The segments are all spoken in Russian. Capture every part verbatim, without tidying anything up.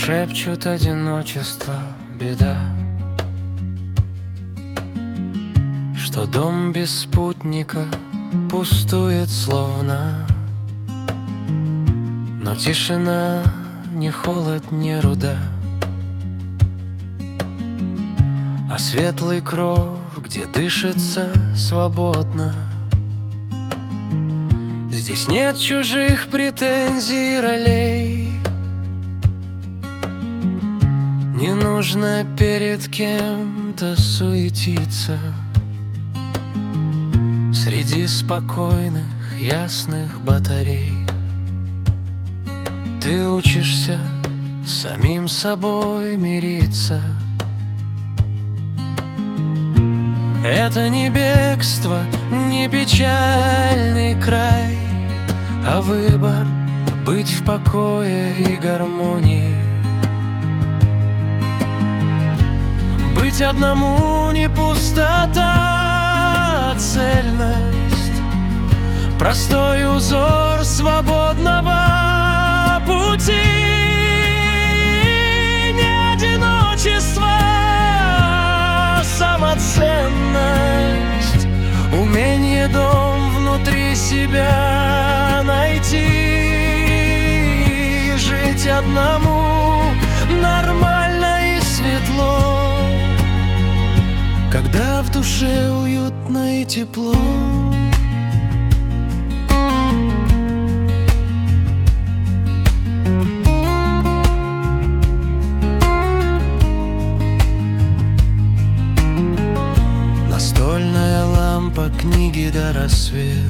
Шепчут одиночество, беда, что дом без спутника пустует словно. Но тишина, ни холод, ни руда, а светлый кров, где дышится свободно. Здесь нет чужих претензий и ролей, не нужно перед кем-то суетиться. Среди спокойных, ясных батарей ты учишься с самим собой мириться. Это не бегство, не печальный край, а выбор быть в покое и гармонии. Быть одному не пустота, а цельность, простой узор свободного пути. Не одиночество, а самоценность, умение дом внутри себя найти. Жить одному нормально и светло, когда в душе уютно и тепло. Настольная лампа, книги до рассвет,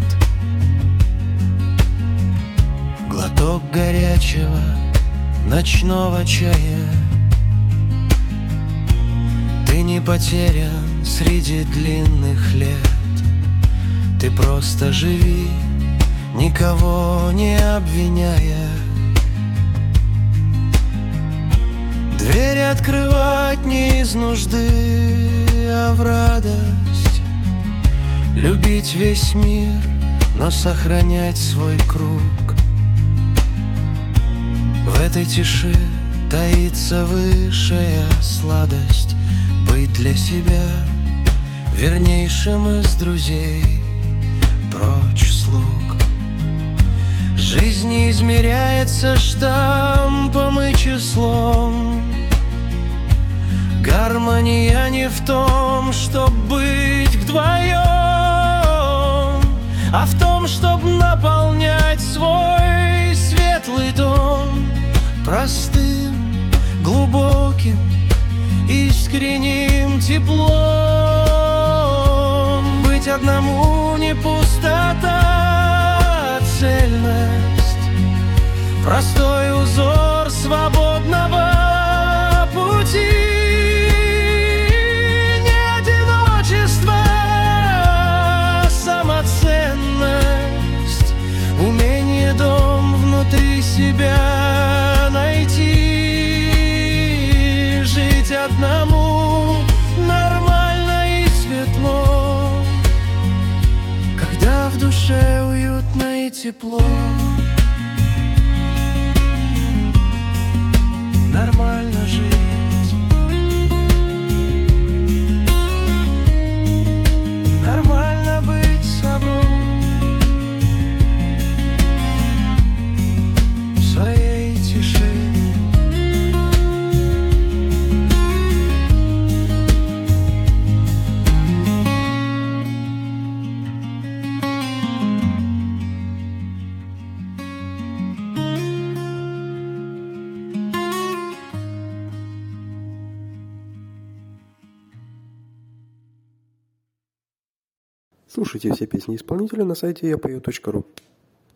глоток горячего ночного чая. Ты не потерян среди длинных лет, ты просто живи, никого не обвиняя. Двери открывать не из нужды, а в радость. Любить весь мир, но сохранять свой круг. В этой тиши таится высшая сладость. Быть для себя вернейшим из друзей, прочь слуг. Жизнь не измеряется штампом и числом. Гармония не в том, чтоб быть вдвоем, а в том, чтоб наполнять свой светлый дом простым, глубоким, искренним теплом. Быть одному не пустота, а цельность, простой узор свободного пути. Не одиночество, а самоценность, умение дом внутри себя найти. Жить одному нормально и светло, когда в душе уютно и тепло. Нормально жить, нормально быть собой, в своей тишине. Слушайте все песни исполнителя на сайте я пою точка ру.